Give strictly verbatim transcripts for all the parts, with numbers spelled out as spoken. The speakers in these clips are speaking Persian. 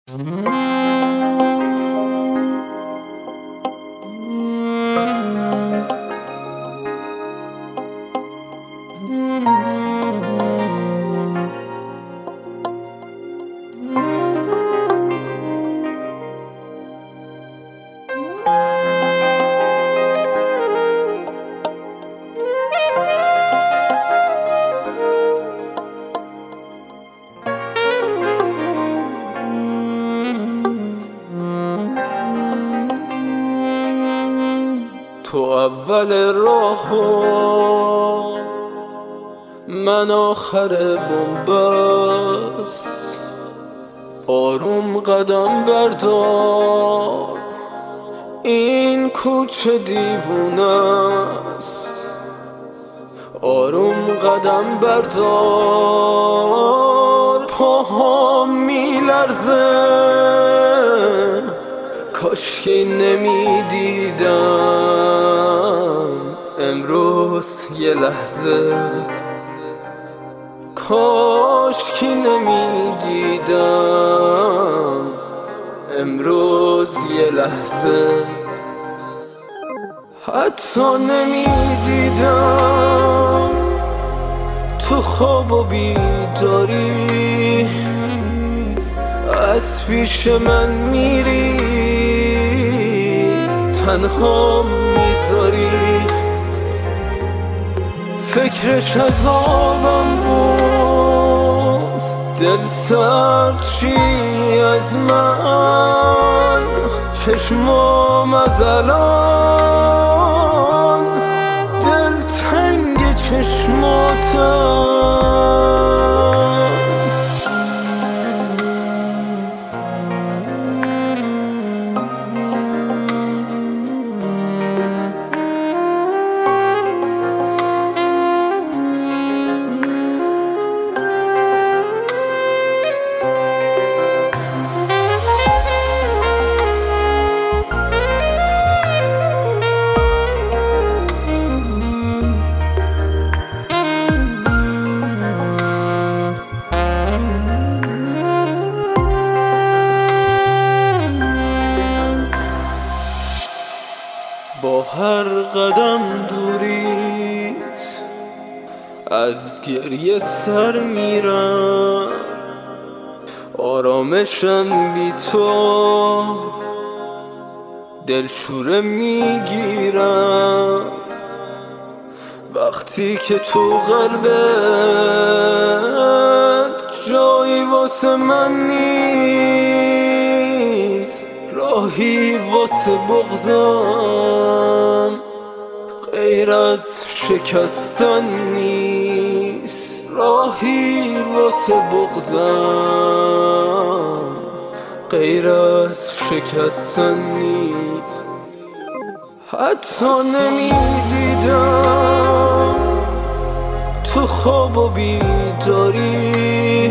تو اول راهو من آخر بنبست، آروم قدم بردار این کوچه دیوونه است. آروم قدم بردار پاهام میلرزه، کاشکی نمیدیدم امروز یه لحظه، کاشکی نمیدیدم امروز یه لحظه، حتی نمیدیدم تو خواب و بیداری از پیش من میری، تنها میذاری. فکرش عذابم بود، دل سرد چی از من، چشمام از الان دل تنگ چشماتم. با هر قدم دوریت از گریه سر میرم، آرامشم بی تو دلشوره میگیرم. وقتی که تو قلبت جایی واسه من نیست، راهی واسه بغضم غیر از شکستن نیست، راهی واسه بغضم غیر از شکستن نیست. حتی نمیدیدم تو خواب و بیداری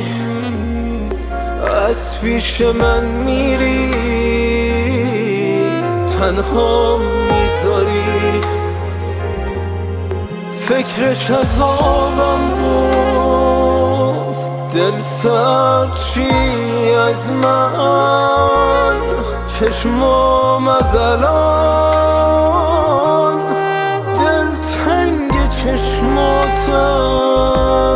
از پیش من میری، تنها میذاری. فکرش عذابم بود، دل سرد چی از من، چشمام از الان دل تنگ چشماتم.